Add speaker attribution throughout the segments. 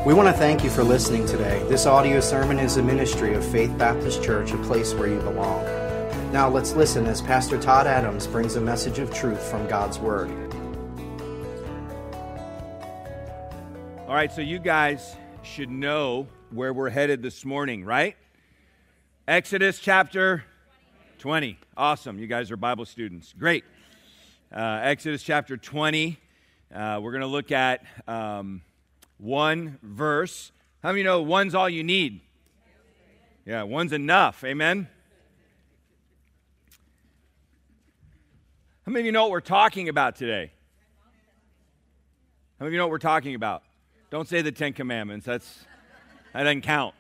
Speaker 1: We want to thank you for listening today. This audio sermon is a ministry of Faith Baptist Church, a place where you belong. Now let's listen as Pastor Todd Adams brings a message of truth from God's Word.
Speaker 2: All right, so you guys should know where we're headed this morning, right? Exodus chapter 20. Awesome. You guys are Bible students. Great. Exodus chapter 20. We're going to look at one verse. How many of you know one's all you need? Yeah, one's enough. Amen? How many of you know what we're talking about today? How many of you know what we're talking about? Don't say the Ten Commandments. That doesn't count.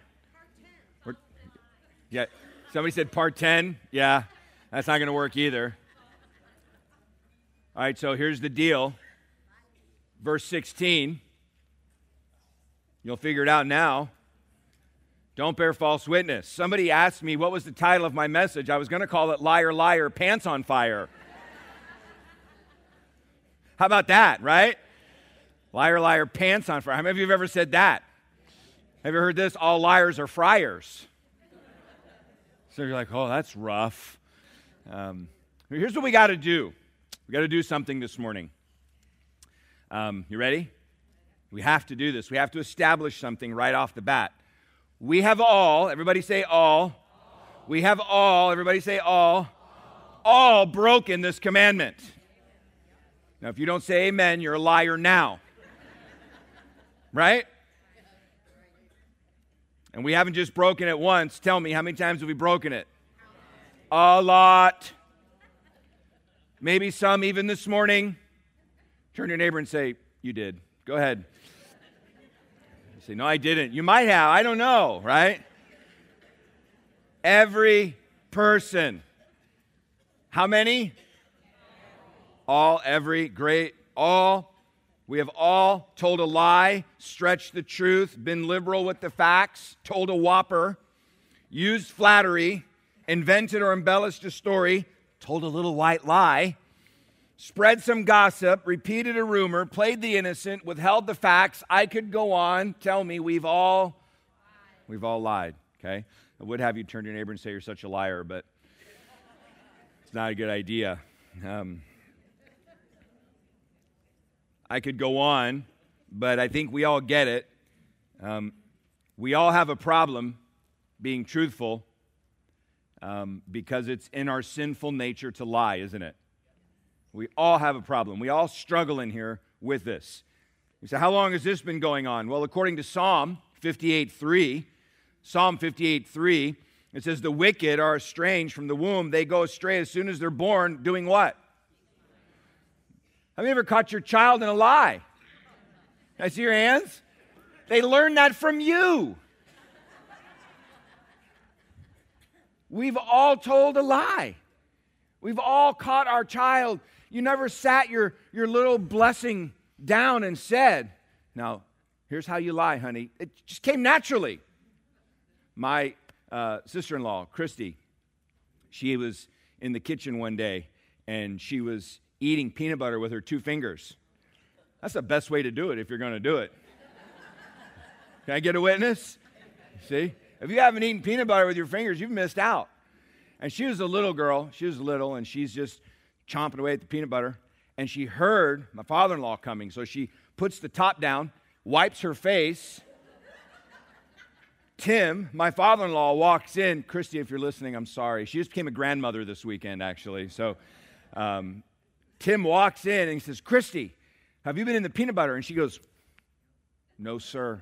Speaker 2: Yeah, somebody said part 10. Yeah, that's not going to work either. All right, so here's the deal. Verse 16. You'll figure it out now. Don't bear false witness. Somebody asked me what was the title of my message. I was going to call it Liar, Liar, Pants on Fire. How about that, right? Liar, liar, pants on fire. How many of you have ever said that? Have you heard this? All liars are friars. So you're like, oh, that's rough. Here's what we got to do. We got to do something this morning. You ready? We have to do this. We have to establish something right off the bat. We have all, everybody say all. We have all, everybody say all broken this commandment. Now, if you don't say amen, you're a liar now. Right? And we haven't just broken it once. Tell me, how many times have we broken it? A lot. Maybe some even this morning. Turn to your neighbor and say, you did. Go ahead. You say, no, I didn't. You might have. I don't know, right? Every person. How many? All, every, great, all. We have all told a lie, stretched the truth, been liberal with the facts, told a whopper, used flattery, invented or embellished a story, told a little white lie, spread some gossip, repeated a rumor, played the innocent, withheld the facts. I could go on. Tell me, we've all lied, okay? I would have you turn to your neighbor and say you're such a liar, but it's not a good idea. I could go on, but I think we all get it. We all have a problem being truthful because it's in our sinful nature to lie, isn't it? We all have a problem. We all struggle in here with this. You say, how long has this been going on? Well, according to Psalm 58:3, it says, the wicked are estranged from the womb. They go astray as soon as they're born, doing what? Have you ever caught your child in a lie? Can I see your hands? They learn that from you. We've all told a lie. We've all caught our child. You never sat your little blessing down and said, now, here's how you lie, honey. It just came naturally. My sister-in-law, Christy, she was in the kitchen one day, and she was eating peanut butter with her 2 fingers. That's the best way to do it if you're going to do it. Can I get a witness? See? If you haven't eaten peanut butter with your fingers, you've missed out. And she was a little girl. She was little, and she's just chomping away at the peanut butter. And she heard my father-in-law coming, so she puts the top down, wipes her face. Tim, my father-in-law, walks in. Christy, if you're listening, I'm sorry. She just became a grandmother this weekend, actually. So Tim walks in and he says, Christy, have you been in the peanut butter? And she goes, no, sir.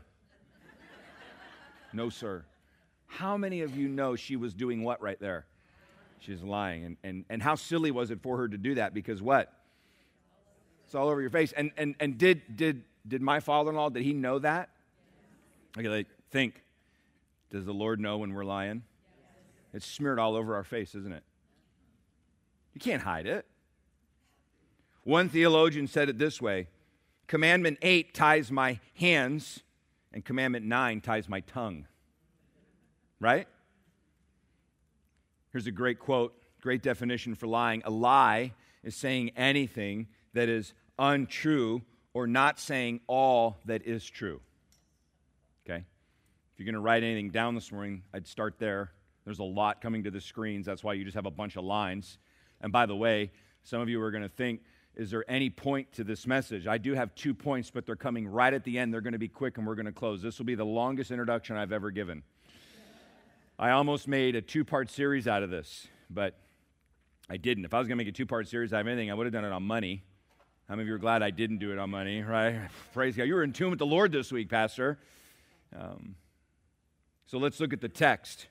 Speaker 2: No, sir. How many of you know she was doing what right there? She's lying. And how silly was it for her to do that? Because what? It's all over your face. And did my father-in-law, did he know that? Okay, like, think. Does the Lord know when we're lying? It's smeared all over our face, isn't it? You can't hide it. One theologian said it this way, Commandment 8 ties my hands, and Commandment 9 ties my tongue. Right? Here's a great quote, great definition for lying. A lie is saying anything that is untrue or not saying all that is true. okay? If you're going to write anything down this morning, I'd start there. There's a lot coming to the screens. That's why you just have a bunch of lines. And by the way, some of you are going to think, is there any point to this message? I do have 2 points, but they're coming right at the end. They're going to be quick, and we're going to close. This will be the longest introduction I've ever given. I almost made a 2-part series out of this, but I didn't. If I was going to make a 2-part series out of anything, I would have done it on money. How many of you are glad I didn't do it on money, right? Praise God. You were in tune with the Lord this week, Pastor. So let's look at the text.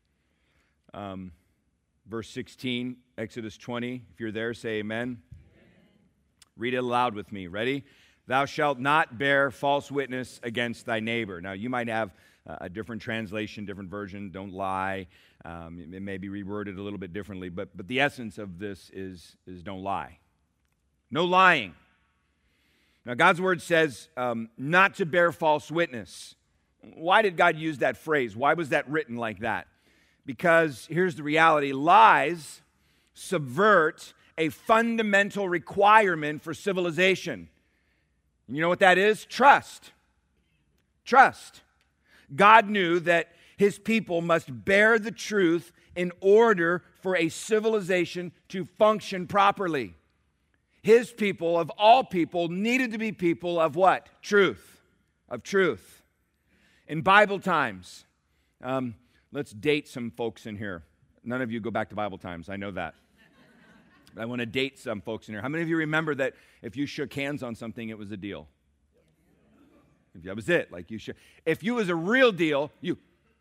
Speaker 2: Verse 16, Exodus 20. If you're there, say amen. Read it aloud with me. Ready? Thou shalt not bear false witness against thy neighbor. Now, you might have a different translation, different version. Don't lie. It may be reworded a little bit differently. But the essence of this is don't lie. No lying. Now, God's word says not to bear false witness. Why did God use that phrase? Why was that written like that? Because here's the reality. Lies subvert a fundamental requirement for civilization. And you know what that is? Trust. Trust. God knew that his people must bear the truth in order for a civilization to function properly. His people, of all people, needed to be people of what? Truth. Of truth. In Bible times, let's date some folks in here. None of you go back to Bible times. I know that. But I want to date some folks in here. How many of you remember that if you shook hands on something, it was a deal? That was it. Like you should. If you was a real deal, you,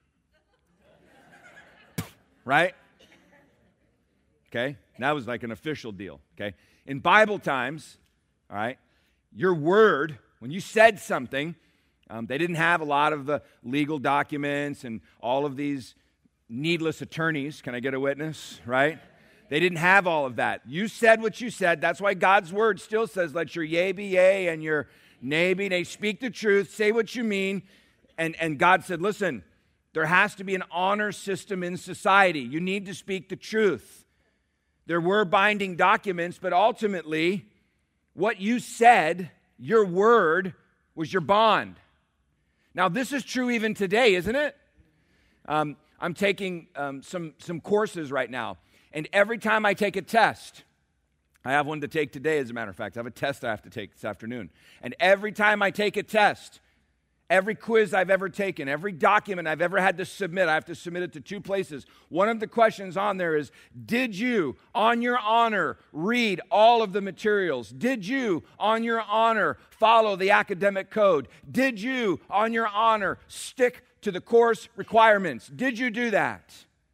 Speaker 2: right? Okay? That was like an official deal. Okay? In Bible times, all right, your word, when you said something, they didn't have a lot of the legal documents and all of these needless attorneys. Can I get a witness? Right? They didn't have all of that. You said what you said. That's why God's word still says, let your yea be yea and your nay be nay. Speak the truth. Say what you mean. And God said, listen, there has to be an honor system in society. You need to speak the truth. There were binding documents, but ultimately, what you said, your word, was your bond. Now, this is true even today, isn't it? I'm taking some courses right now. And every time I take a test, I have one to take today, as a matter of fact. I have a test I have to take this afternoon. And every time I take a test, every quiz I've ever taken, every document I've ever had to submit, I have to submit it to 2 places. One of the questions on there is, did you, on your honor, read all of the materials? Did you, on your honor, follow the academic code? Did you, on your honor, stick to the course requirements? Did you do that?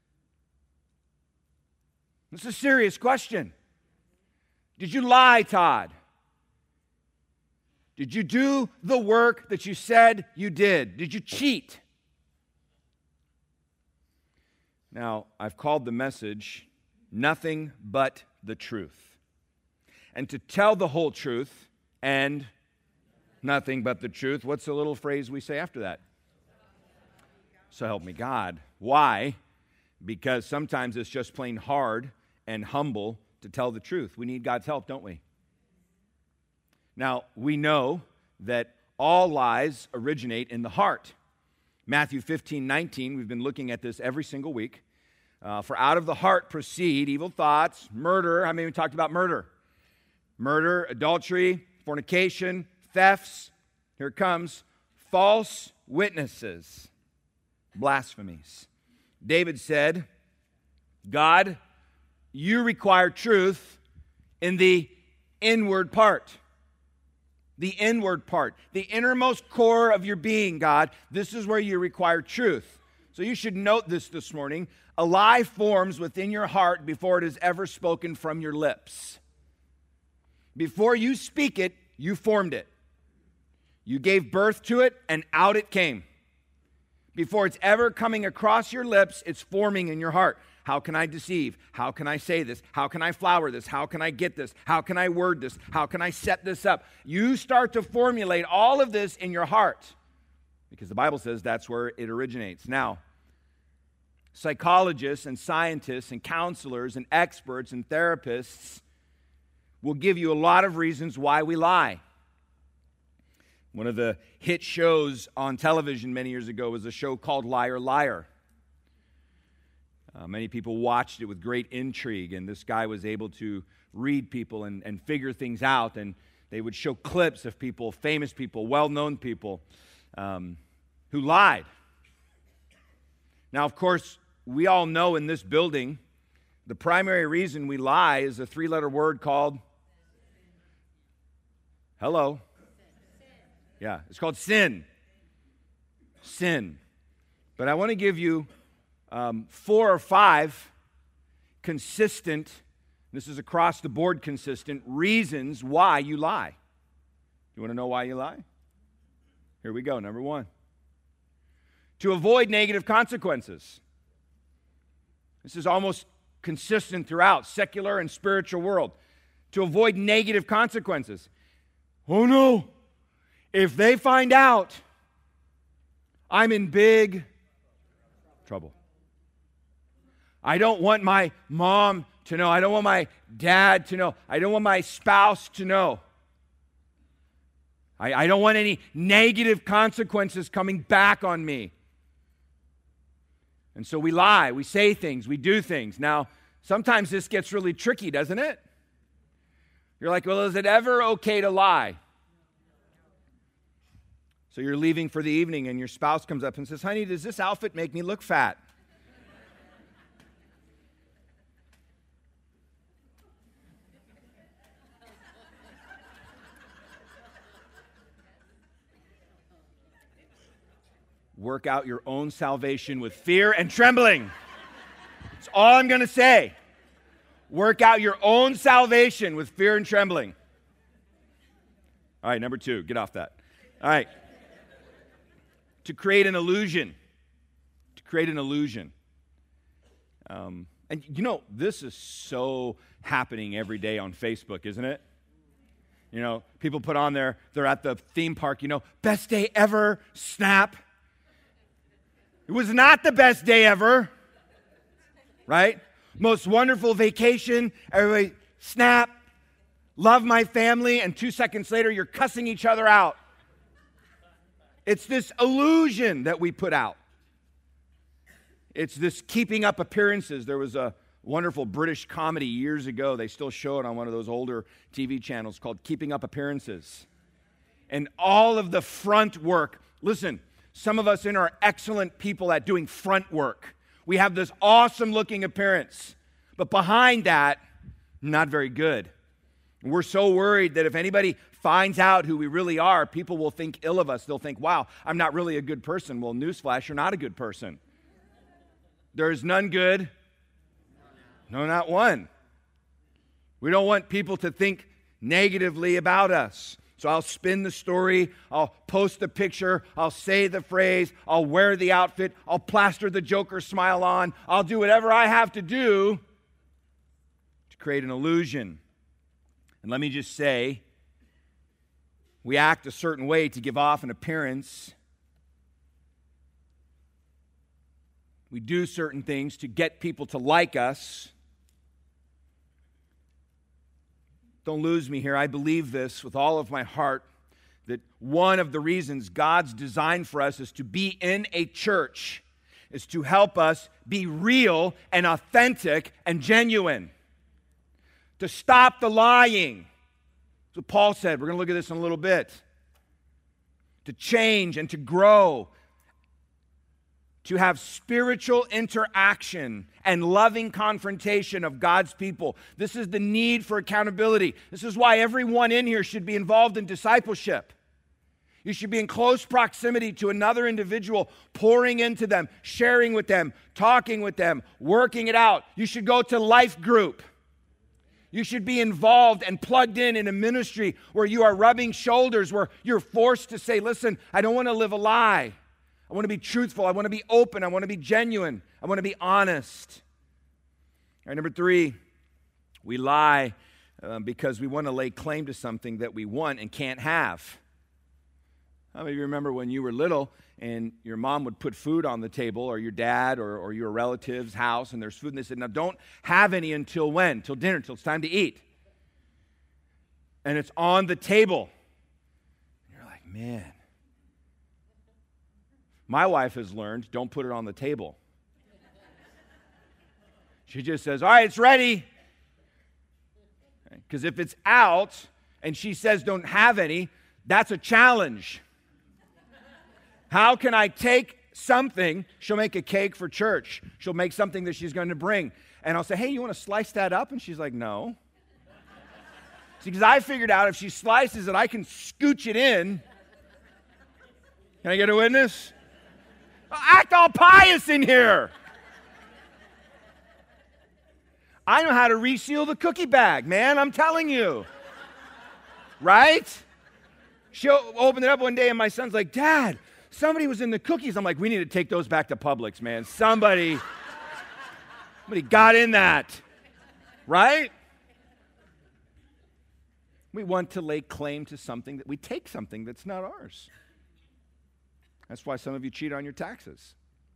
Speaker 2: It's a serious question. Did you lie, Todd? Did you do the work that you said you did? Did you cheat? Now, I've called the message, Nothing But the Truth. And to tell the whole truth and nothing but the truth, what's the little phrase we say after that? So help me God. Why? Because sometimes it's just plain hard and humble to tell the truth. We need God's help, don't we? Now, we know that all lies originate in the heart. Matthew 15:19, we've been looking at this every single week. For out of the heart proceed evil thoughts, murder. How many of you talked about murder? Murder, adultery, fornication, thefts. Here it comes. False witnesses, blasphemies. David said, God, you require truth in the inward part. The inward part, the innermost core of your being, God. This is where you require truth. So you should note this morning. A lie forms within your heart before it is ever spoken from your lips. Before you speak it, you formed it. You gave birth to it, and out it came. Before it's ever coming across your lips, it's forming in your heart. How can I deceive? How can I say this? How can I flower this? How can I get this? How can I word this? How can I set this up? You start to formulate all of this in your heart because the Bible says that's where it originates. Now, psychologists and scientists and counselors and experts and therapists will give you a lot of reasons why we lie. One of the hit shows on television many years ago was a show called Liar, Liar. Many people watched it with great intrigue, and this guy was able to read people and figure things out, and they would show clips of people, famous people, well-known people, who lied. Now, of course, we all know in this building, the primary reason we lie is a three-letter word called, hello? Yeah, it's called sin. Sin. But I want to give you 4 or 5 consistent, this is across the board consistent, reasons why you lie. You want to know why you lie? Here we go. Number 1. To avoid negative consequences. This is almost consistent throughout secular and spiritual world. To avoid negative consequences. Oh no, if they find out, I'm in big trouble. I don't want my mom to know. I don't want my dad to know. I don't want my spouse to know. I don't want any negative consequences coming back on me. And so we lie, we say things, we do things. Now, sometimes this gets really tricky, doesn't it? You're like, well, is it ever okay to lie? So you're leaving for the evening and your spouse comes up and says, honey, does this outfit make me look fat? Work out your own salvation with fear and trembling. That's all I'm going to say. Work out your own salvation with fear and trembling. All right, number 2, get off that. All right. To create an illusion. To create an illusion. And you know, this is so happening every day on Facebook, isn't it? You know, people put on they're at the theme park, you know, best day ever, snap. It was not the best day ever, right? Most wonderful vacation, everybody, snap, love my family, and 2 seconds later, you're cussing each other out. It's this illusion that we put out. It's this keeping up appearances. There was a wonderful British comedy years ago. They still show it on one of those older TV channels called Keeping Up Appearances. And all of the front work, listen, some of us in are excellent people at doing front work. We have this awesome looking appearance, but behind that, not very good. We're so worried that if anybody finds out who we really are, people will think ill of us. They'll think, wow, I'm not really a good person. Well, newsflash, you're not a good person. There is none good. No, not one. We don't want people to think negatively about us. So I'll spin the story, I'll post the picture, I'll say the phrase, I'll wear the outfit, I'll plaster the Joker smile on, I'll do whatever I have to do to create an illusion. And let me just say, we act a certain way to give off an appearance. We do certain things to get people to like us. Don't lose me here. I believe this with all of my heart, that one of the reasons God's design for us is to be in a church is to help us be real and authentic and genuine. To stop the lying. That's what Paul said. We're going to look at this in a little bit. To change and to grow. To have spiritual interaction and loving confrontation of God's people. This is the need for accountability. This is why everyone in here should be involved in discipleship. You should be in close proximity to another individual, pouring into them, sharing with them, talking with them, working it out. You should go to life group. You should be involved and plugged in a ministry where you are rubbing shoulders, where you're forced to say, listen, I don't want to live a lie. I want to be truthful. I want to be open. I want to be genuine. I want to be honest. All right, number 3, we lie because we want to lay claim to something that we want and can't have. How many of you remember when you were little and your mom would put food on the table, or your dad or your relative's house, and there's food, and they said, now don't have any until when? Till dinner, till it's time to eat. And it's on the table. man. My wife has learned, don't put it on the table. She just says, all right, it's ready. Because if it's out and she says don't have any, that's a challenge. How can I take something? She'll make a cake for church. She'll make something that she's going to bring. And I'll say, hey, you want to slice that up? And she's like, no. See, because I figured out if she slices it, I can scooch it in. Can I get a witness? Act all pious in here. I know how to reseal the cookie bag, man, I'm telling you. Right? She'll open it up one day and my son's like, Dad, somebody was in the cookies. I'm like, we need to take those back to Publix, man. Somebody got in that. Right? We want to lay claim to something that we take something that's not ours. That's why some of you cheat on your taxes.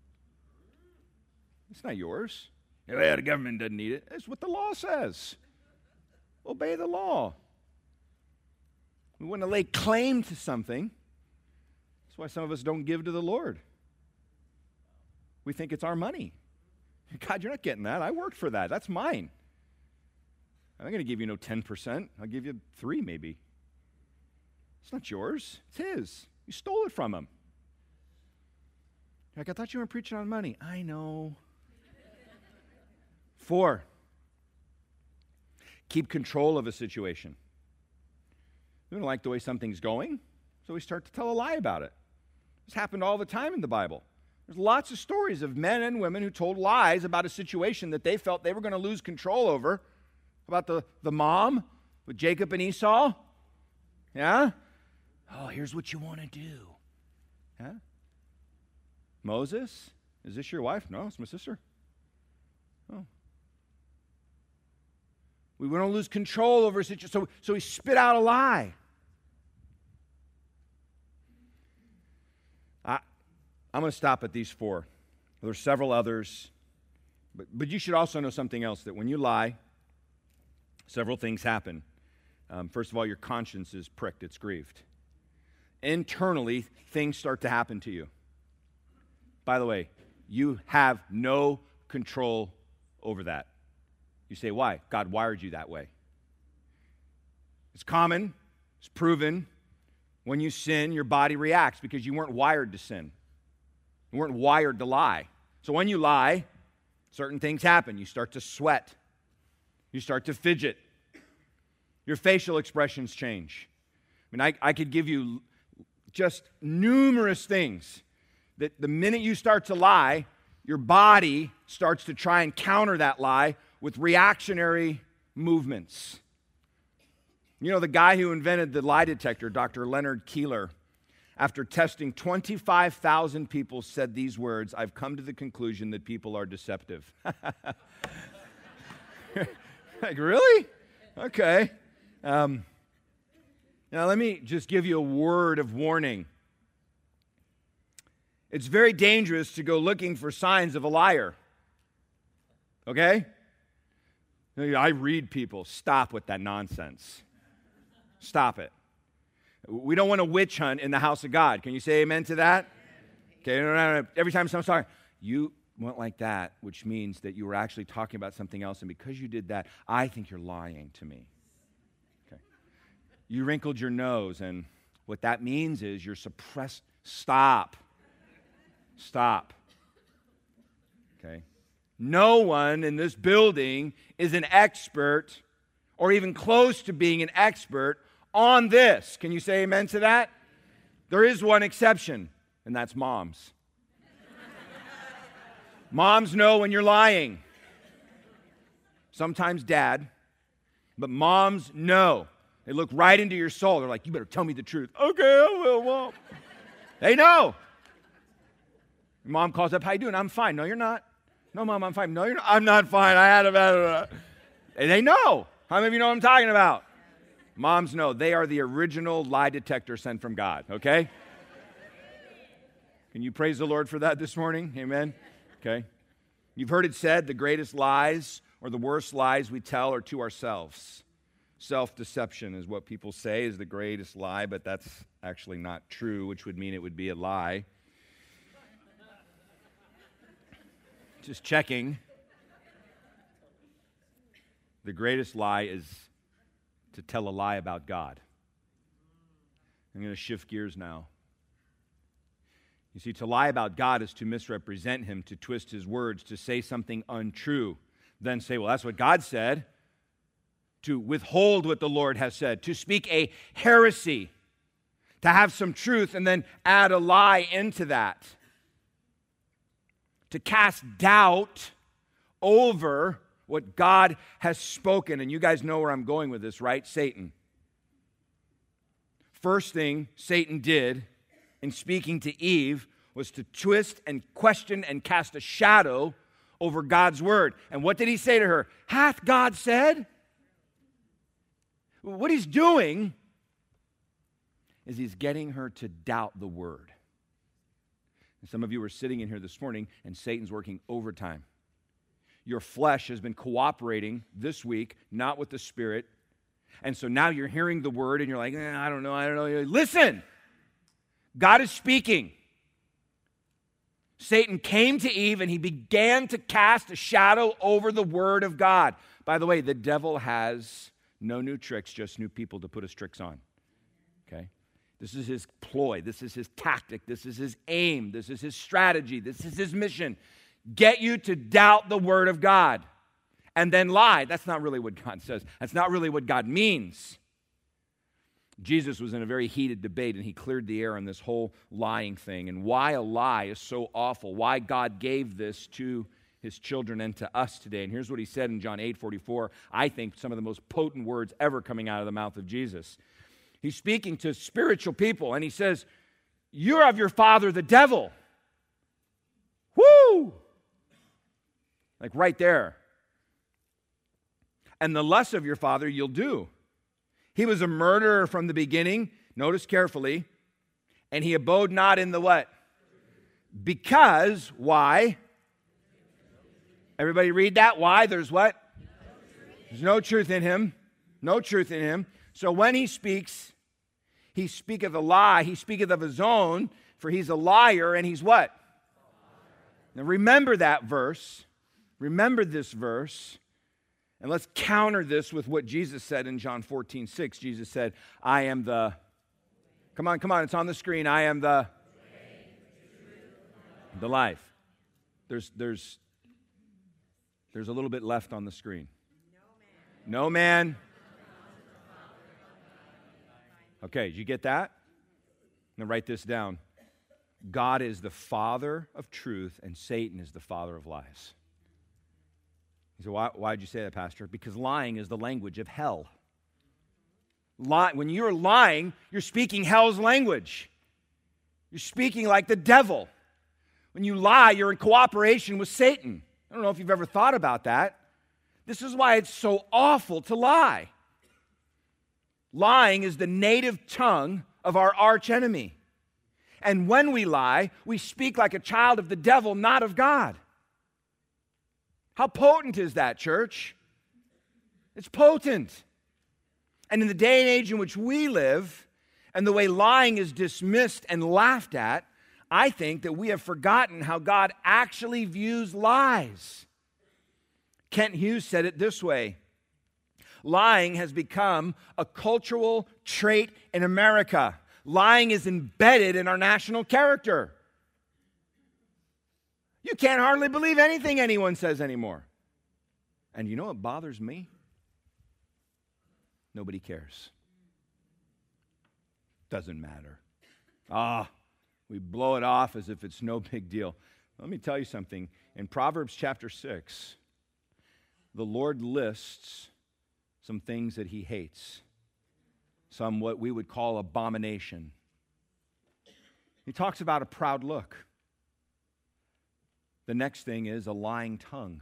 Speaker 2: It's not yours. Yeah, the government doesn't need it. It's what the law says. Obey the law. We want to lay claim to something. That's why some of us don't give to the Lord. We think it's our money. God, you're not getting that. I worked for that. That's mine. I'm not going to give you no 10%. I'll give you 3 maybe. It's not yours. It's his. You stole it from him. You're like, I thought you weren't preaching on money. I know. 4, keep control of a situation. We don't like the way something's going, so we start to tell a lie about it. This happened all the time in the Bible. There's lots of stories of men and women who told lies about a situation that they felt they were going to lose control over. About the mom with Jacob and Esau. Yeah? Oh, here's what you want to do. Yeah? Moses, is this your wife? No, it's my sister. Oh. We want to lose control over a situation, so we spit out a lie. I'm going to stop at these 4. There's several others, but you should also know something else, that when you lie, several things happen. First of all, your conscience is pricked, it's grieved. Internally, things start to happen to you. By the way, you have no control over that. You say, why? God wired you that way. It's common, it's proven. When you sin, your body reacts because you weren't wired to sin. You weren't wired to lie. So when you lie, certain things happen. You start to sweat. You start to fidget. Your facial expressions change. I mean, I could give you just numerous things that the minute you start to lie, your body starts to try and counter that lie with reactionary movements. You know, the guy who invented the lie detector, Dr. Leonard Keeler, after testing 25,000 people, said these words, I've come to the conclusion that people are deceptive. Like, really? Okay. Now, let me just give you a word of warning. It's very dangerous to go looking for signs of a liar. Okay? I read people. Stop with that nonsense. Stop it. We don't want to witch hunt in the house of God. Can you say amen to that? Okay, no. Every time someone's talking, you went like that, which means that you were actually talking about something else, and because you did that, I think you're lying to me. Okay. You wrinkled your nose, and what that means is you're suppressed. Stop. Okay. No one in this building is an expert or even close to being an expert on this. Can you say amen to that? There is one exception, and that's moms. Moms know when you're lying. Sometimes dad, but moms know. They look right into your soul. They're like, you better tell me the truth. Okay, I will, Mom. They know. Your mom calls up, how you doing? I'm fine. No, you're not. No, Mom, I'm fine. No, you're not. I'm not fine. I had a bad. And they know. How many of you know what I'm talking about? Moms know. They are the original lie detector sent from God, okay? Can you praise the Lord for that this morning? Amen? Okay. You've heard it said the greatest lies or the worst lies we tell are to ourselves. Self-deception is what people say is the greatest lie, but that's actually not true, which would mean it would be a lie. Just checking. The greatest lie is to tell a lie about God. I'm going to shift gears now. You see, to lie about God is to misrepresent him, to twist his words, to say something untrue, then say, well, that's what God said. To withhold what the Lord has said, to speak a heresy, to have some truth and then add a lie into that. To cast doubt over what God has spoken. And you guys know where I'm going with this, right? Satan. First thing Satan did in speaking to Eve was to twist and question and cast a shadow over God's word. And what did he say to her? Hath God said? What he's doing is he's getting her to doubt the word. And some of you are sitting in here this morning and Satan's working overtime. Your flesh has been cooperating this week, not with the Spirit. And so now you're hearing the word and you're like, I don't know. Listen, God is speaking. Satan came to Eve and he began to cast a shadow over the word of God. By the way, the devil has no new tricks, just new people to put his tricks on. Okay? This is his ploy. This is his tactic. This is his aim. This is his strategy. This is his mission. Get you to doubt the word of God and then lie. That's not really what God says. That's not really what God means. Jesus was in a very heated debate and he cleared the air on this whole lying thing and why a lie is so awful, why God gave this to his children and to us today. And here's what he said in John 8:44, I think some of the most potent words ever coming out of the mouth of Jesus. He's speaking to spiritual people, and he says, you're of your father, the devil. Woo! Like right there. And the lust of your father you'll do. He was a murderer from the beginning, notice carefully, and he abode not in the what? Because, why? Everybody read that? Why? There's what? There's no truth in him. No truth in him. So when he speaks, he speaketh a lie. He speaketh of his own, for he's a liar, and he's what? Now remember that verse. Remember this verse. And let's counter this with what Jesus said in John 14:6. Jesus said, I am the... Come on, it's on the screen. I am the life. There's a little bit left on the screen. No man. Okay, did you get that? Now write this down. God is the father of truth and Satan is the father of lies. You say, why did you say that, Pastor? Because lying is the language of hell. When you're lying, you're speaking hell's language. You're speaking like the devil. When you lie, you're in cooperation with Satan. I don't know if you've ever thought about that. This is why it's so awful to lie. Lying is the native tongue of our archenemy. And when we lie, we speak like a child of the devil, not of God. How potent is that, church? It's potent. And in the day and age in which we live, and the way lying is dismissed and laughed at, I think that we have forgotten how God actually views lies. Kent Hughes said it this way: lying has become a cultural trait in America. Lying is embedded in our national character. You can't hardly believe anything anyone says anymore. And you know what bothers me? Nobody cares. Doesn't matter. We blow it off as if it's no big deal. Let me tell you something. In Proverbs chapter 6, the Lord lists some things that he hates. Some what we would call abomination. He talks about a proud look. The next thing is a lying tongue.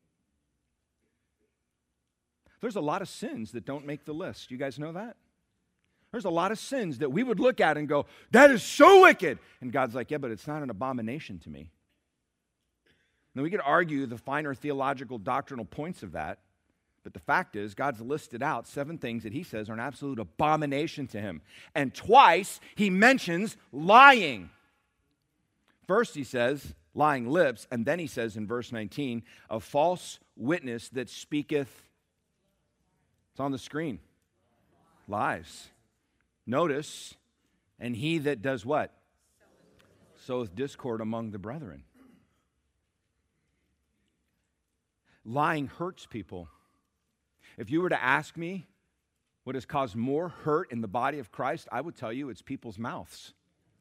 Speaker 2: There's a lot of sins that don't make the list. You guys know that? There's a lot of sins that we would look at and go, that is so wicked. And God's like, yeah, but it's not an abomination to me. Now we could argue the finer theological doctrinal points of that, But the fact is, God's listed out 7 things that he says are an absolute abomination to him. And twice he mentions lying. First he says, lying lips, and then he says in verse 19, a false witness that speaketh, it's on the screen, lies. Notice, and he that does what? Soweth discord among the brethren. Lying hurts people. If you were to ask me what has caused more hurt in the body of Christ, I would tell you it's people's mouths.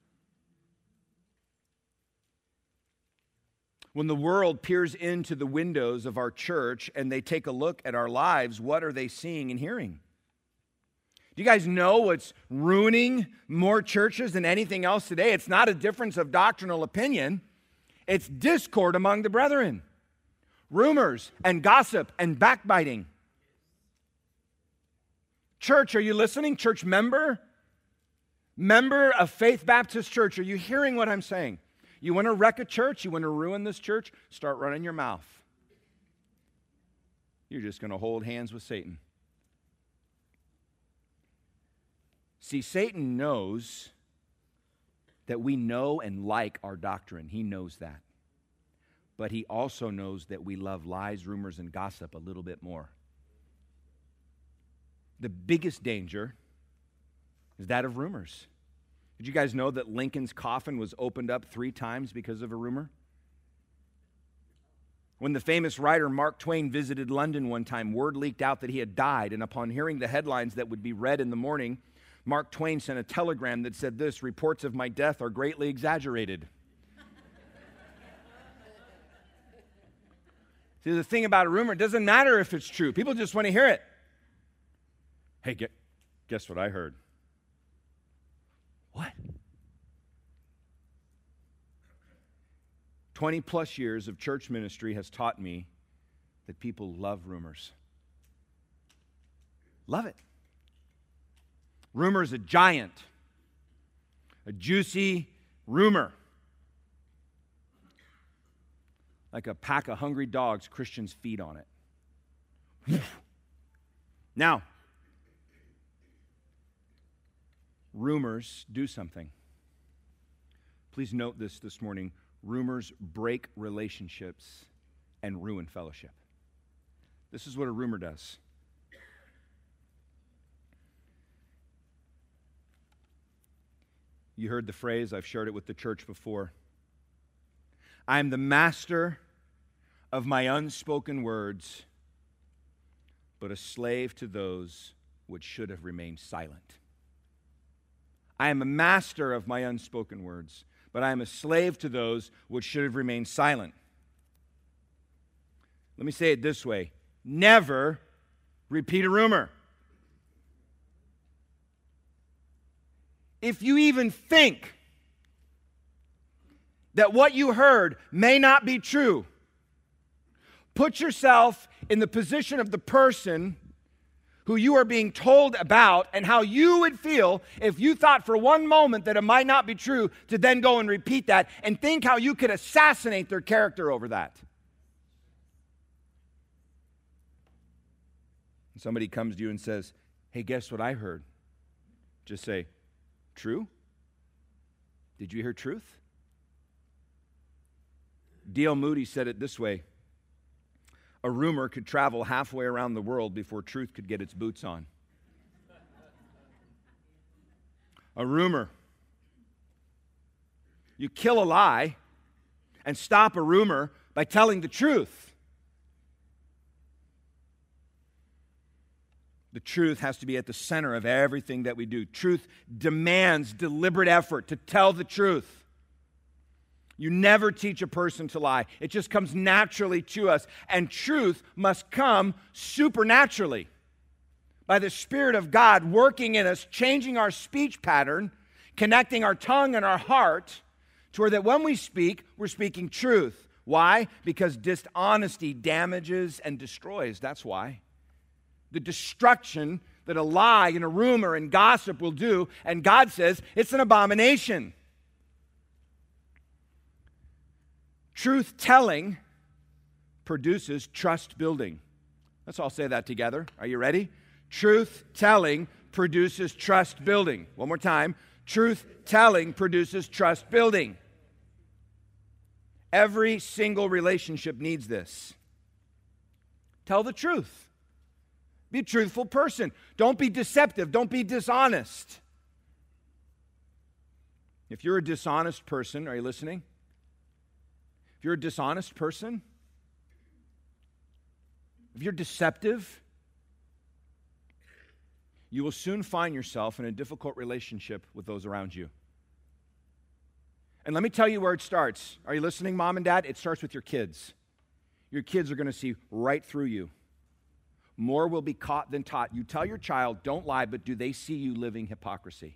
Speaker 2: When the world peers into the windows of our church and they take a look at our lives, what are they seeing and hearing? Do you guys know what's ruining more churches than anything else today? It's not a difference of doctrinal opinion. It's discord among the brethren. Rumors and gossip and backbiting. Church, are you listening? Church member? Member of Faith Baptist Church, are you hearing what I'm saying? You want to wreck a church? You want to ruin this church? Start running your mouth. You're just going to hold hands with Satan. See, Satan knows that we know and like our doctrine. He knows that. But he also knows that we love lies, rumors, and gossip a little bit more. The biggest danger is that of rumors. Did you guys know that Lincoln's coffin was opened up 3 times because of a rumor? When the famous writer Mark Twain visited London one time, word leaked out that he had died, and upon hearing the headlines that would be read in the morning, Mark Twain sent a telegram that said this: reports of my death are greatly exaggerated. See, the thing about a rumor, it doesn't matter if it's true. People just want to hear it. Hey, guess what I heard? What? 20 plus years of church ministry has taught me that people love rumors. Love it. Rumor is a giant, a juicy rumor. Like a pack of hungry dogs, Christians feed on it. Now, rumors do something. Please note this morning. Rumors break relationships and ruin fellowship. This is what a rumor does. You heard the phrase, I've shared it with the church before. I am the master of my unspoken words, but a slave to those which should have remained silent. I am a master of my unspoken words, but I am a slave to those which should have remained silent. Let me say it this way. Never repeat a rumor. If you even think that what you heard may not be true, put yourself in the position of the person who you are being told about and how you would feel if you thought for one moment that it might not be true, to then go and repeat that, and think how you could assassinate their character over that. Somebody comes to you and says, hey, guess what I heard? Just say, true? Did you hear truth? D.L. Moody said it this way: a rumor could travel halfway around the world before truth could get its boots on. A rumor. You kill a lie and stop a rumor by telling the truth. The truth has to be at the center of everything that we do. Truth demands deliberate effort to tell the truth. You never teach a person to lie. It just comes naturally to us. And truth must come supernaturally by the Spirit of God working in us, changing our speech pattern, connecting our tongue and our heart to where that when we speak, we're speaking truth. Why? Because dishonesty damages and destroys. That's why. The destruction that a lie and a rumor and gossip will do, and God says it's an abomination. Truth-telling produces trust building. Let's all say that together. Are you ready? Truth-telling produces trust building. One more time. Truth-telling produces trust building. Every single relationship needs this. Tell the truth. Be a truthful person. Don't be deceptive. Don't be dishonest. If you're a dishonest person, are you listening? If you're a dishonest person, if you're deceptive, you will soon find yourself in a difficult relationship with those around you. And let me tell you where it starts. Are you listening, Mom and Dad? It starts with your kids. Your kids are going to see right through you. More will be caught than taught. You tell your child, don't lie, but do they see you living hypocrisy?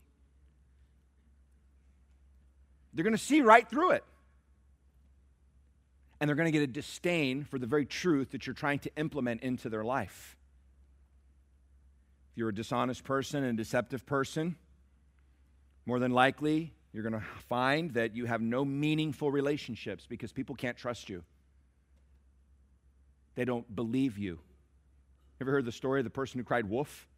Speaker 2: They're going to see right through it. And they're going to get a disdain for the very truth that you're trying to implement into their life. If you're a dishonest person and a deceptive person, more than likely, you're going to find that you have no meaningful relationships because people can't trust you. They don't believe you. Ever heard the story of the person who cried wolf?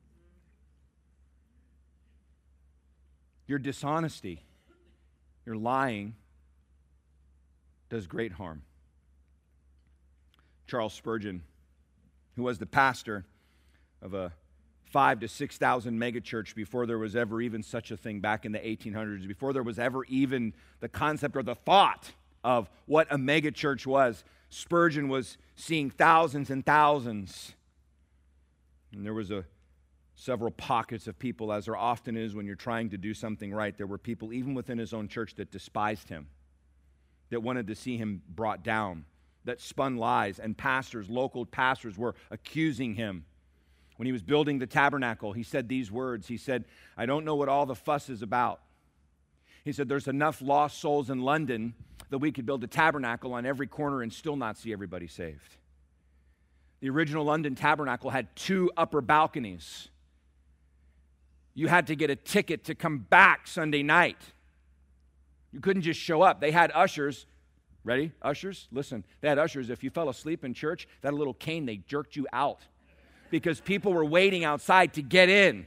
Speaker 2: Your dishonesty, your lying, does great harm. Charles Spurgeon, who was the pastor of a 5,000 to 6,000 megachurch before there was ever even such a thing back in the 1800s, before there was ever even the concept or the thought of what a megachurch was, Spurgeon was seeing thousands and thousands. And there was several pockets of people, as there often is when you're trying to do something right. There were people, even within his own church, that despised him, that wanted to see him brought down, that spun lies, and pastors, local pastors, were accusing him. When he was building the tabernacle, he said these words. He said, I don't know what all the fuss is about. He said, there's enough lost souls in London that we could build a tabernacle on every corner and still not see everybody saved. The original London tabernacle had 2 upper balconies. You had to get a ticket to come back Sunday night. You couldn't just show up. They had ushers. Ready? Ushers? Listen. They had ushers. If you fell asleep in church, that little cane, they jerked you out because people were waiting outside to get in.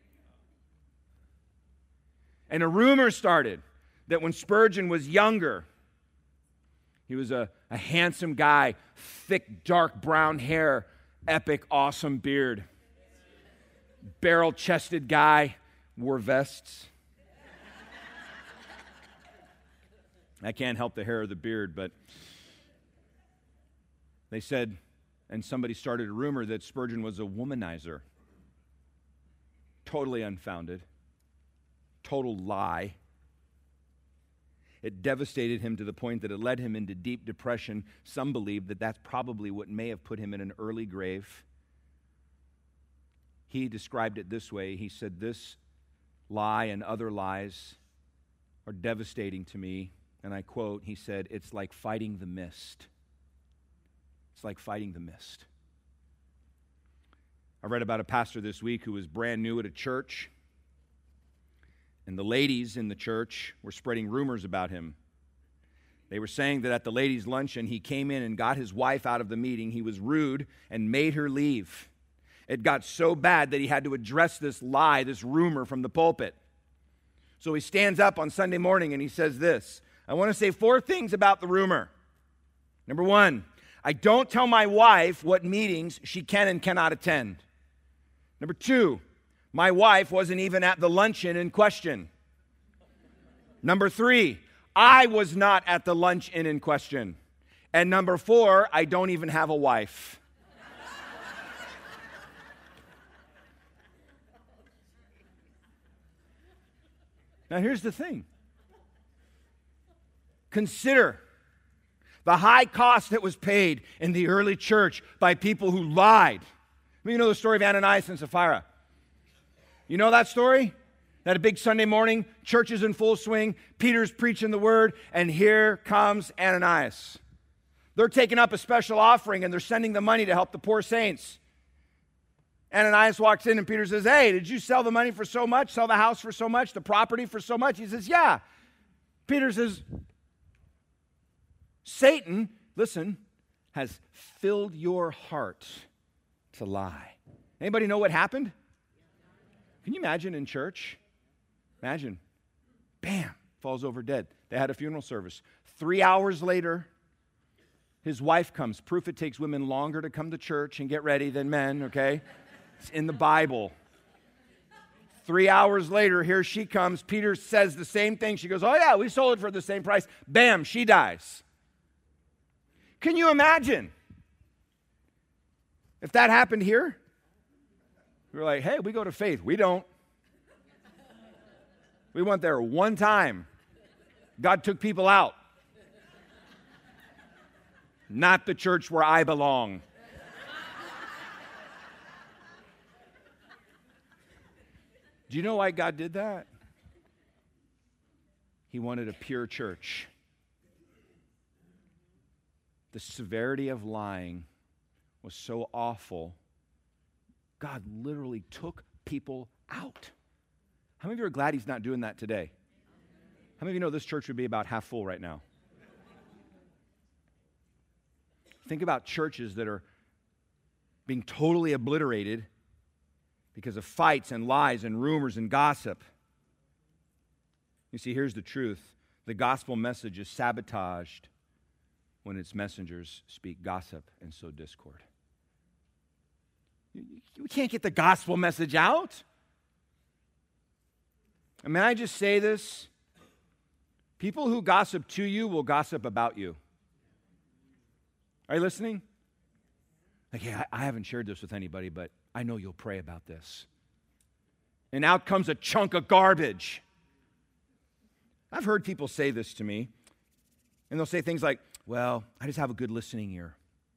Speaker 2: And a rumor started that when Spurgeon was younger, he was a handsome guy, thick, dark brown hair, epic, awesome beard. Barrel-chested guy, wore vests. I can't help the hair or the beard, but they said, and somebody started a rumor that Spurgeon was a womanizer. Totally unfounded. Total lie. It devastated him to the point that it led him into deep depression. Some believe that that's probably what may have put him in an early grave. He described it this way. He said, this lie and other lies are devastating to me. And I quote, he said, it's like fighting the mist. It's like fighting the mist. I read about a pastor this week who was brand new at a church. And the ladies in the church were spreading rumors about him. They were saying that at the ladies' luncheon, he came in and got his wife out of the meeting. He was rude and made her leave. It got so bad that he had to address this lie, this rumor from the pulpit. So he stands up on Sunday morning and he says this, I want to say 4 things about the rumor. Number 1, I don't tell my wife what meetings she can and cannot attend. Number 2, my wife wasn't even at the luncheon in question. Number 3, I was not at the luncheon in question. And number 4, I don't even have a wife. Now here's the thing. Consider the high cost that was paid in the early church by people who lied. You know the story of Ananias and Sapphira. You know that story? That a big Sunday morning, church is in full swing, Peter's preaching the word, and here comes Ananias. They're taking up a special offering, and they're sending the money to help the poor saints. Ananias walks in, and Peter says, hey, did you sell the money for so much? Sell the house for so much? The property for so much? He says, yeah. Peter says, Satan, listen, has filled your heart It's a lie. Anybody know what happened? Can you imagine in church? Imagine, bam, falls over dead. They had a funeral service. 3 hours later, his wife comes. Proof it takes women longer to come to church and get ready than men, okay? It's in the Bible. 3 hours later, here she comes. Peter says the same thing. She goes, oh yeah, we sold it for the same price. Bam, she dies. Can you imagine if that happened here? We're like, hey, we go to Faith. We don't. We went there one time. God took people out. Not the church where I belong. Do you know why God did that? He wanted a pure church. The severity of lying was so awful, God literally took people out. How many of you are glad He's not doing that today? How many of you know this church would be about half full right now? Think about churches that are being totally obliterated because of fights and lies and rumors and gossip. You see, here's the truth. The gospel message is sabotaged when its messengers speak gossip and sow discord. We can't get the gospel message out. And may I just say this? People who gossip to you will gossip about you. Are you listening? Like, hey, I haven't shared this with anybody, but I know you'll pray about this. And out comes a chunk of garbage. I've heard people say this to me, and they'll say things like, well, I just have a good listening ear.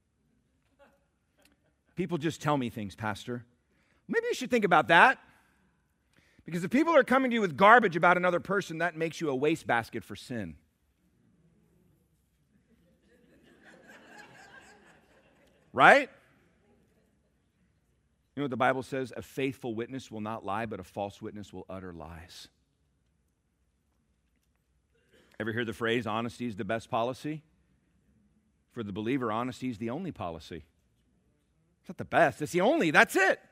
Speaker 2: People just tell me things, Pastor. Maybe you should think about that. Because if people are coming to you with garbage about another person, that makes you a wastebasket for sin. Right? You know what the Bible says? A faithful witness will not lie, but a false witness will utter lies. Ever hear the phrase, honesty is the best policy? For the believer, honesty is the only policy. It's not the best, it's the only, that's it.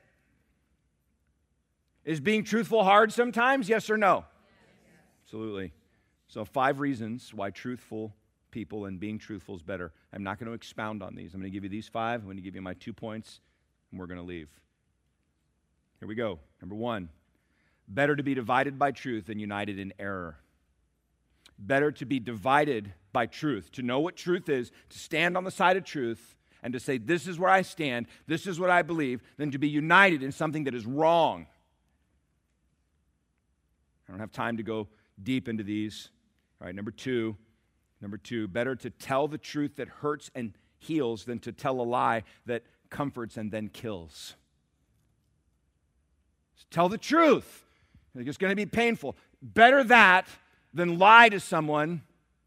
Speaker 2: Is being truthful hard sometimes? Yes or no? Yes. Absolutely. So 5 reasons why truthful people and being truthful is better. I'm not going to expound on these. I'm going to give you these 5. I'm going to give you my 2 points, and we're going to leave. Here we go. Number 1, better to be divided by truth than united in error. Better to be divided by truth, to know what truth is, to stand on the side of truth, and to say, this is where I stand, this is what I believe, than to be united in something that is wrong. I don't have time to go deep into these. All right, number two, better to tell the truth that hurts and heals than to tell a lie that comforts and then kills. Just tell the truth. It's going to be painful. Better that than lie to someone.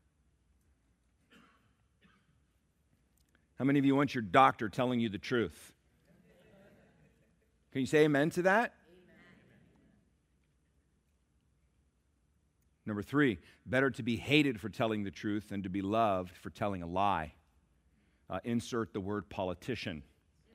Speaker 2: How many of you want your doctor telling you the truth? Can you say amen to that? Number 3, better to be hated for telling the truth than to be loved for telling a lie. Insert the word politician.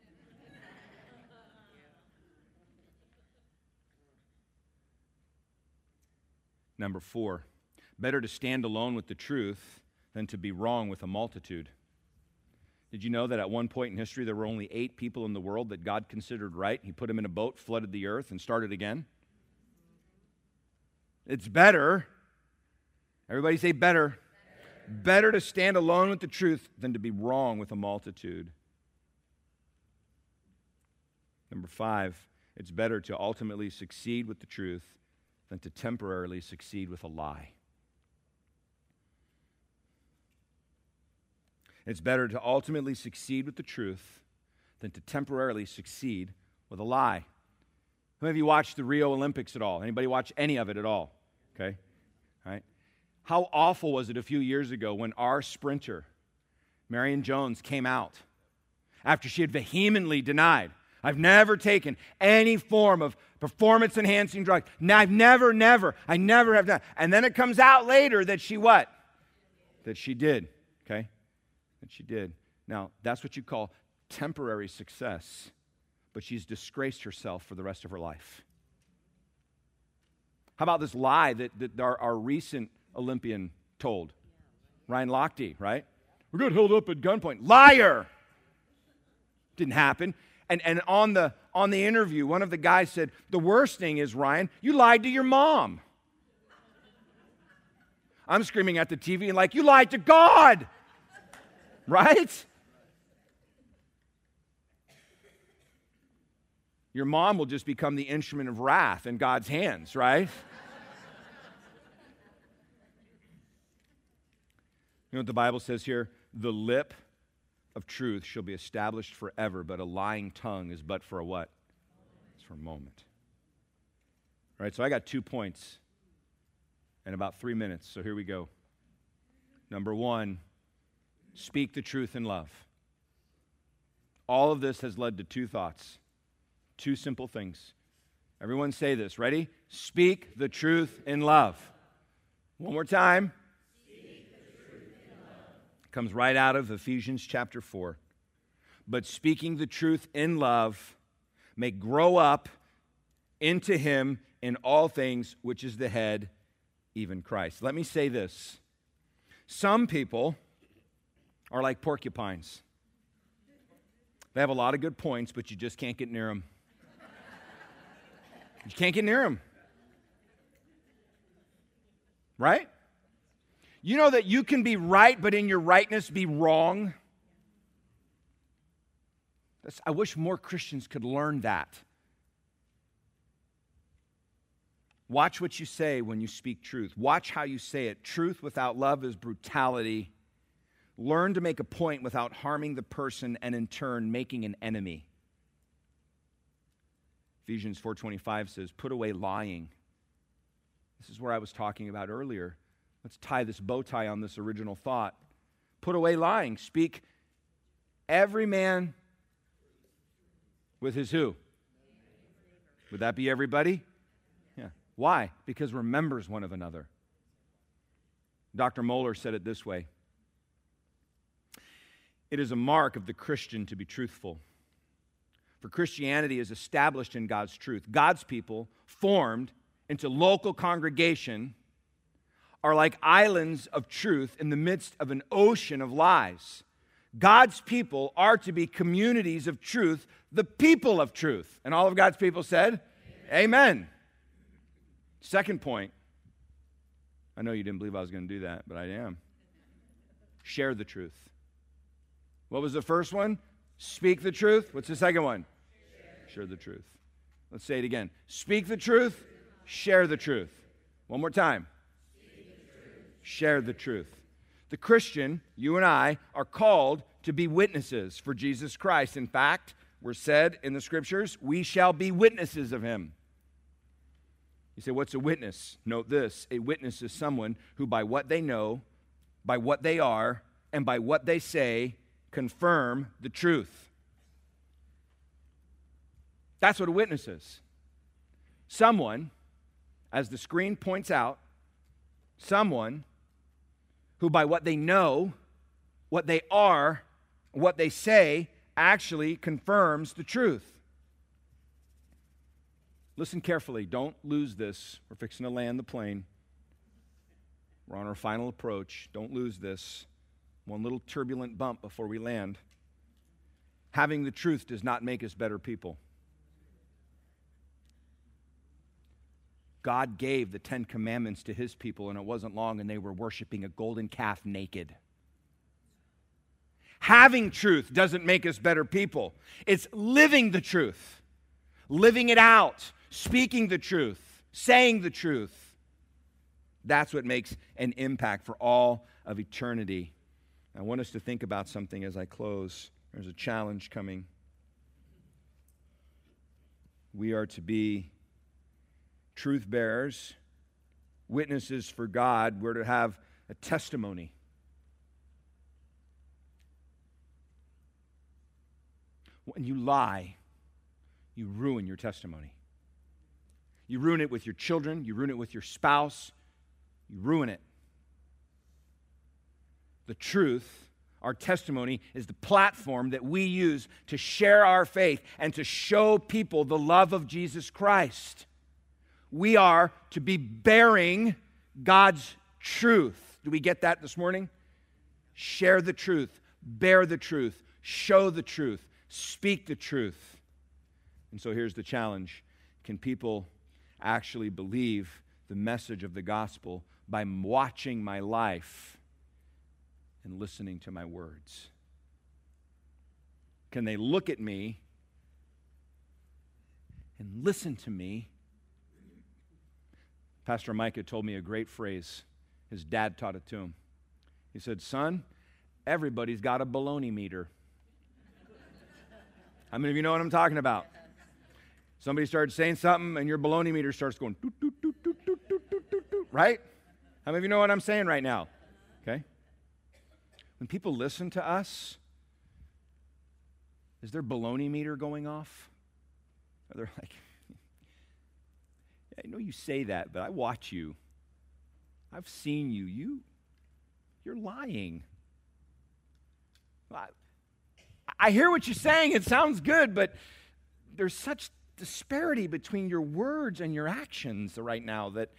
Speaker 2: Number 4, better to stand alone with the truth than to be wrong with a multitude. Did you know that at one point in history there were only 8 people in the world that God considered right? He put them in a boat, flooded the earth, and started again. It's better. Everybody say better. Better to stand alone with the truth than to be wrong with a multitude. Number 5, it's better to ultimately succeed with the truth than to temporarily succeed with a lie. It's better to ultimately succeed with the truth than to temporarily succeed with a lie. How many of you watched the Rio Olympics at all? Anybody watch any of it at all? Okay, all right. How awful was it a few years ago when our sprinter, Marion Jones, came out after she had vehemently denied, I've never taken any form of performance-enhancing drug. I never have done. And then it comes out later that she what? That she did, okay? That she did. Now, that's what you call temporary success. but she's disgraced herself for the rest of her life. How about this lie that our recent Olympian told? Ryan Lochte, right? We got held up at gunpoint. Liar! Didn't happen. And on the interview, one of the guys said, the worst thing is, Ryan, you lied to your mom. I'm screaming at the TV and like, you lied to God! Right? Your mom will just become the instrument of wrath in God's hands, right? You know what the Bible says here? The lip of truth shall be established forever, but a lying tongue is but for a what? It's for a moment. All right, so I got 2 points in about 3 minutes, so here we go. Number 1, speak the truth in love. All of this has led to 2 thoughts, 2 simple things. Everyone say this. Ready? Speak the truth in love. One more time. Comes right out of Ephesians chapter 4. But speaking the truth in love may grow up into him in all things, which is the head, even Christ. Let me say this. Some people are like porcupines. They have a lot of good points, but you just can't get near them. You can't get near them. Right? You know that you can be right, but in your rightness be wrong? I wish more Christians could learn that. Watch what you say when you speak truth. Watch how you say it. Truth without love is brutality. Learn to make a point without harming the person and in turn making an enemy. Ephesians 4:25 says, put away lying. This is where I was talking about earlier. Let's tie this bow tie on this original thought. Put away lying. Speak every man with his who? Would that be everybody? Yeah. Why? Because we're members one of another. Dr. Moeller said it this way. It is a mark of the Christian to be truthful. For Christianity is established in God's truth. God's people, formed into local congregation, are like islands of truth in the midst of an ocean of lies. God's people are to be communities of truth, the people of truth. And all of God's people said, Amen. Second point. I know you didn't believe I was going to do that, but I am. Share the truth. What was the first one? Speak the truth. What's the second one? Share the truth. Let's say it again. Speak the truth. Share the truth. One more time. Share the truth. The Christian, you and I, are called to be witnesses for Jesus Christ. In fact, we're said in the Scriptures, we shall be witnesses of him. You say, what's a witness? Note this. A witness is someone who by what they know, by what they are, and by what they say, confirm the truth. That's what a witness is. Someone, as the screen points out, someone who by what they know, what they are, what they say, actually confirms the truth. Listen carefully. Don't lose this. We're fixing to land the plane. We're on our final approach. Don't lose this. One little turbulent bump before we land. Having the truth does not make us better people. God gave the 10 Commandments to his people, and it wasn't long, and they were worshiping a golden calf naked. Having truth doesn't make us better people. It's living the truth, living it out, speaking the truth, saying the truth. That's what makes an impact for all of eternity. I want us to think about something as I close. There's a challenge coming. We are to be truth bearers, witnesses for God. We're to have a testimony. When you lie, you ruin your testimony. You ruin it with your children. You ruin it with your spouse. You ruin it. The truth, Our testimony is the platform that we use to share our faith and to show people the love of Jesus Christ. We are to be bearing God's truth. Do we get that this morning? Share the truth, bear the truth, show the truth, speak the truth. And so here's the challenge. Can people actually believe the message of the gospel by watching my life and listening to my words? Can they look at me and listen to me? Pastor Micah told me a great phrase. His dad taught it to him. He said, "Son, everybody's got a baloney meter." How many of you know what I'm talking about? Somebody started saying something and your baloney meter starts going doot, doot, doot, doot, doot, doot, doot, doot, doot, right? How many of you know what I'm saying right now? Okay? When people listen to us, is their baloney meter going off? Or they're like, I know you say that, but I watch you. I've seen you. You're lying. I hear what you're saying. It sounds good, but there's such disparity between your words and your actions right now that,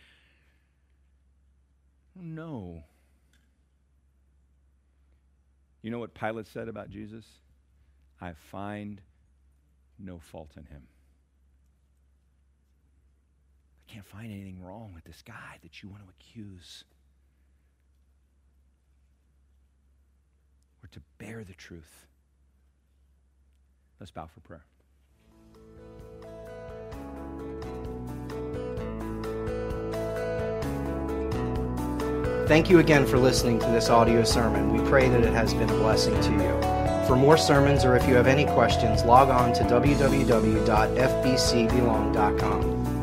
Speaker 2: no. You know what Pilate said about Jesus? I find no fault in him. I can't find anything wrong with this guy that you want to accuse. We're to bear the truth. Let's bow for prayer.
Speaker 1: Thank you again for listening to this audio sermon. We pray that it has been a blessing to you. For more sermons, or if you have any questions, log on to www.fbcbelong.com.